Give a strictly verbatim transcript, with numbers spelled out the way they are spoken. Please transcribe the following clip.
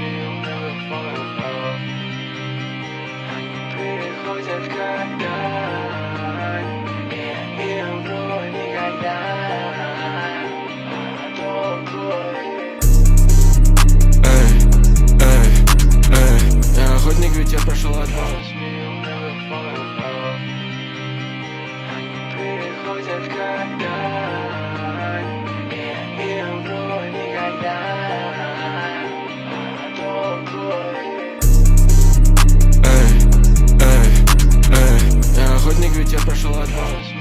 Приходят года, и я умру никогда. Эй, эй, эй, я охотник, ведь я прошел от вас. Приходят года, и я умру никогда. Эй, эй, эй, я охотник, ведь я прошел от вас.